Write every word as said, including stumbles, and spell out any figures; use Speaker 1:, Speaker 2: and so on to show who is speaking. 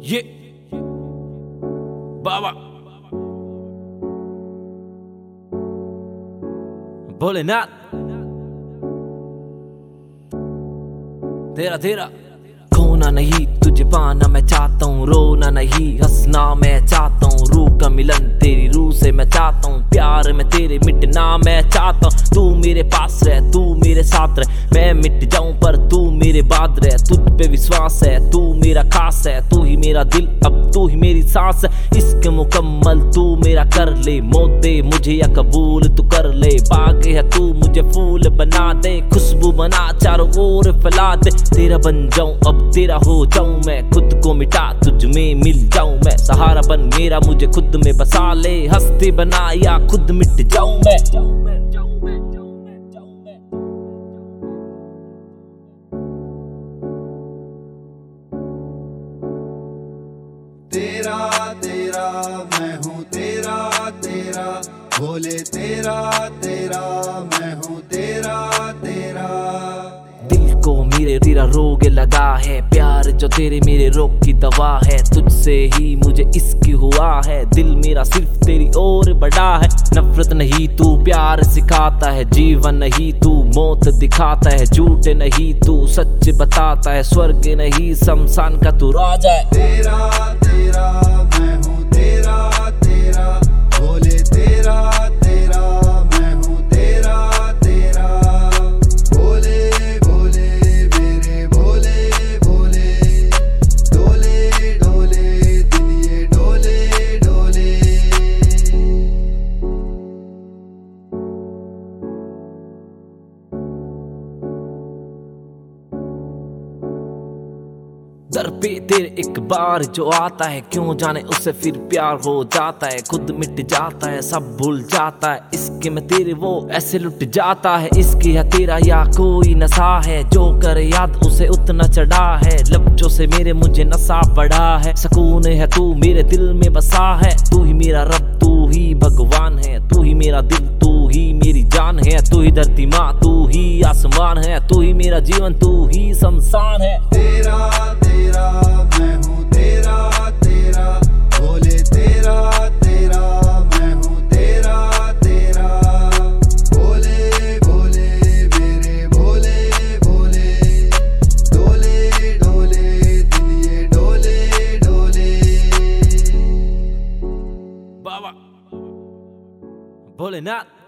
Speaker 1: ये बाबा भोलेनाथ तेरा तेरा खोना नहीं तुझे पाना मैं चाहता हूँ, रोना नहीं हंसना मैं चाहता हूँ, रूह का मिलन तेरी रूह से मैं चाहता हूँ, प्यार में तेरे मिटना मैं चाहता हूँ। तू मेरे पास रह, तू मेरे साथ रह, मैं मिट जाऊं पर तू मेरे बाद रह। तुझ पे विश्वास है, तू मेरा खास है, तू ही मेरा दिल अब तू ही मेरी सांस है। इश्क मुकम्मल तू मेरा कर ले, मौत दे मुझे या कबूल तू कर ले। बाग है तू मुझे फूल बना दे, खुशबू बना चारों ओर फैला दे। तेरा बन जाऊं अब तेरा हो जाऊं मैं, खुद को मिटा तुझ में मिल जाऊं मैं। सहारा बन मेरा मुझे खुद में बसा ले, हस्ती बना या खुद मिट जाऊं मैं।
Speaker 2: तेरा तेरा मैं हूँ तेरा तेरा, भोले तेरा तेरा मैं हूँ तेरा तेरा।
Speaker 1: दिल को मेरे तेरा रोग लगा है, प्यार जो तेरे मेरे रोग की दवा है। तुझसे ही मुझे इश्क हुआ है, दिल मेरा सिर्फ तेरी ओर बढ़ा है। नफरत नहीं तू प्यार सिखाता है, जीवन नहीं तू मौत दिखाता है। झूठ नहीं तू सच बताता है, स्वर्ग नहीं शमशान का तू राजा है।
Speaker 2: तेरा तेरा मैं हूँ तेरा तेरा, भोले तेरा तेरा मैं हूँ तेरा तेरा। भोले भोले मेरे भोले भोले, डोले डोले दिल ये डोले डोले।
Speaker 1: दर पे तेरे एक बार जो आता है, क्यों जाने उससे फिर प्यार हो जाता है। खुद मिट जाता है सब भूल जाता है, इसके में तेरे वो ऐसे लुट जाता है। इसकी है तेरा या कोई नशा है, जो कर याद उसे उतना चढ़ा है। लफ्जों से मेरे मुझे नशा बढ़ा है, सुकून है तू मेरे दिल में बसा है। तू ही मेरा रब तू ही भगवान है, तू ही मेरा दिल तू ही मेरी जान है। तू ही धरती माँ तू ही आसमान है, तू ही मेरा जीवन तू ही शमशान है।
Speaker 2: तेरा तेरा मैं हूँ तेरा तेरा, भोले तेरा तेरा मैं हूँ तेरा तेरा। भोले भोले मेरे भोले भोले, डोले डोले दिल ये डोले डोले।
Speaker 1: बाबा भोलेनाथ।